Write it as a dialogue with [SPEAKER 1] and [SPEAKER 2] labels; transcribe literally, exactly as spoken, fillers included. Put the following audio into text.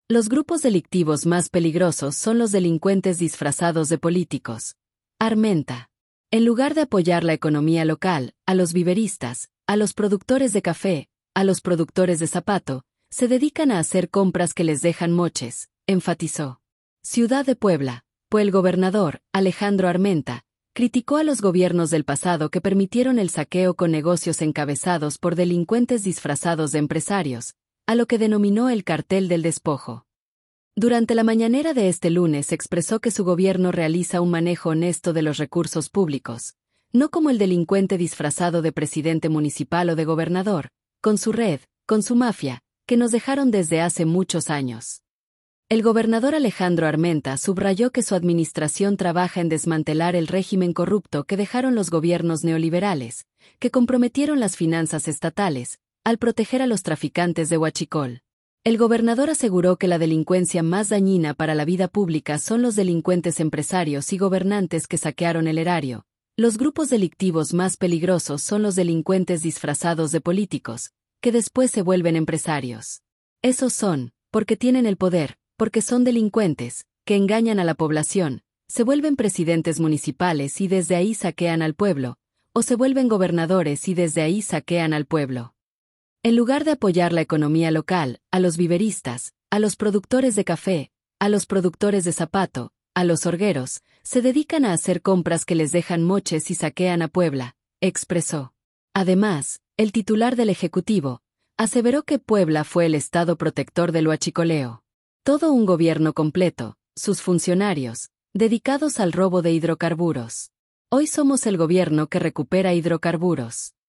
[SPEAKER 1] Los grupos delictivos más peligrosos son los delincuentes disfrazados de políticos. Armenta. En lugar de apoyar la economía local, a los viveristas, a los productores de café, a los productores de zapato, se dedican a hacer compras que les dejan moches, enfatizó. Ciudad de Puebla. Pues el gobernador, Alejandro Armenta, criticó a los gobiernos del pasado que permitieron el saqueo con negocios encabezados por delincuentes disfrazados de empresarios, a lo que denominó el cartel del despojo. Durante la mañanera de este lunes expresó que su gobierno realiza un manejo honesto de los recursos públicos, no como el delincuente disfrazado de presidente municipal o de gobernador, con su red, con su mafia, que nos dejaron desde hace muchos años. El gobernador Alejandro Armenta subrayó que su administración trabaja en desmantelar el régimen corrupto que dejaron los gobiernos neoliberales, que comprometieron las finanzas estatales, al proteger a los traficantes de huachicol. El gobernador aseguró que la delincuencia más dañina para la vida pública son los delincuentes empresarios y gobernantes que saquearon el erario. Los grupos delictivos más peligrosos son los delincuentes disfrazados de políticos, que después se vuelven empresarios. Esos son, porque tienen el poder, porque son delincuentes, que engañan a la población, se vuelven presidentes municipales y desde ahí saquean al pueblo, o se vuelven gobernadores y desde ahí saquean al pueblo. En lugar de apoyar la economía local, a los viveristas, a los productores de café, a los productores de zapato, a los horgueros, se dedican a hacer compras que les dejan moches y saquean a Puebla, expresó. Además, el titular del Ejecutivo aseveró que Puebla fue el estado protector del huachicoleo. Todo un gobierno completo, sus funcionarios, dedicados al robo de hidrocarburos. Hoy somos el gobierno que recupera hidrocarburos.